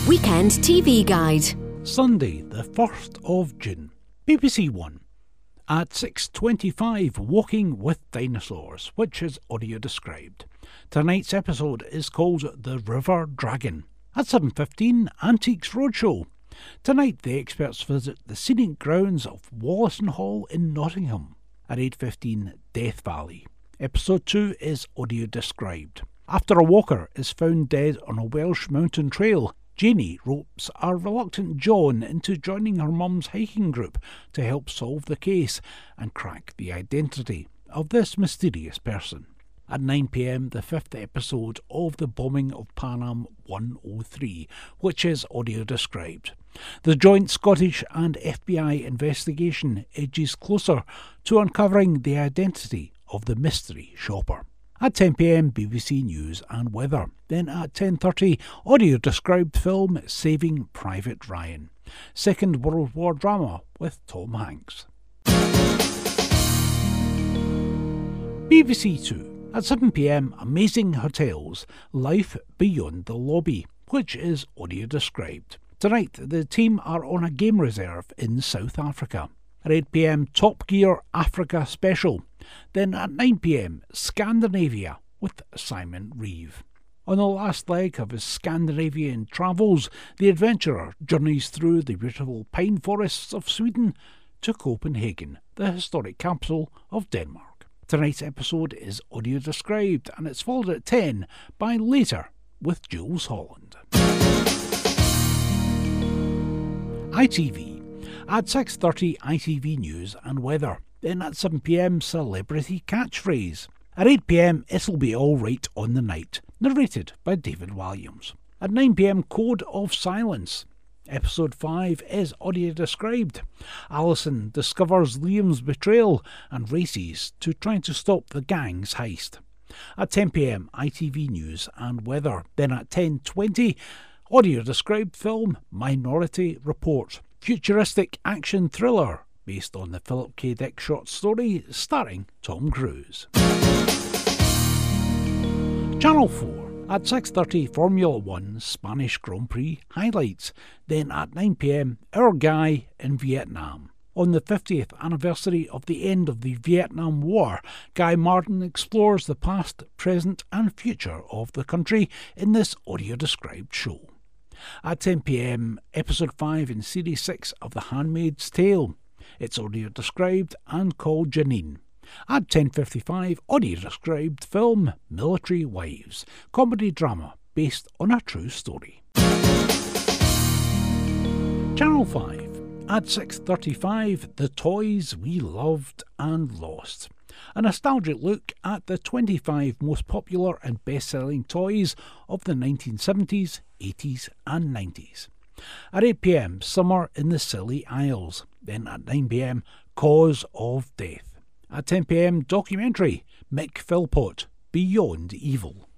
Weekend TV Guide. Sunday, the 1st of June. BBC One. At 6:25, Walking with Dinosaurs, which is audio described. Tonight's episode is called The River Dragon. At 7:15, Antiques Roadshow. Tonight, the experts visit the scenic grounds of Wallison Hall in Nottingham. At 8:15, Death Valley. Episode 2 is audio described. After a walker is found dead on a Welsh mountain trail, Janie ropes a reluctant John into joining her mum's hiking group to help solve the case and crack the identity of this mysterious person. At 9 p.m, the 5th episode of the bombing of Pan Am 103, which is audio described. The joint Scottish and FBI investigation edges closer to uncovering the identity of the mystery shopper. At 10 p.m, BBC News and Weather. Then at 10:30, audio described film Saving Private Ryan. Second World War drama with Tom Hanks. BBC Two. At 7 p.m, Amazing Hotels, Life Beyond the Lobby, which is audio described. Tonight, the team are on a game reserve in South Africa. At 8 p.m, Top Gear Africa Special. Then at 9 p.m, Scandinavia with Simon Reeve. On the last leg of his Scandinavian travels, the adventurer journeys through the beautiful pine forests of Sweden to Copenhagen, the historic capital of Denmark. Tonight's episode is audio described, and it's followed at 10 by Later with Jules Holland. ITV. At 6:30, ITV News and Weather. Then at 7 p.m, Celebrity Catchphrase. At 8 p.m, It'll Be Alright on the Night, narrated by David Walliams. At 9 p.m, Code of Silence. Episode 5 is audio described. Alison discovers Liam's betrayal and races to try to stop the gang's heist. At 10 p.m, ITV News and Weather. Then at 10:20, audio described film Minority Report. Futuristic action thriller based on the Philip K. Dick short story starring Tom Cruise. Channel 4. At 6:30, Formula 1 Spanish Grand Prix highlights. Then at 9 p.m, Our Guy in Vietnam. On the 50th anniversary of the end of the Vietnam War, Guy Martin explores the past, present and future of the country in this audio-described show. At 10 p.m, Episode 5 in Series 6 of The Handmaid's Tale. It's audio described and called Janine. At 10:55, audio described film Military Wives, comedy drama based on a true story. Channel 5. At 6:35, The Toys We Loved and Lost. A nostalgic look at the 25 most popular and best-selling toys of the 1970s, 80s and 90s. At 8 p.m, Summer in the Scilly Isles. Then at 9 p.m, Cause of Death. At 10 p.m, documentary Mick Philpott, Beyond Evil.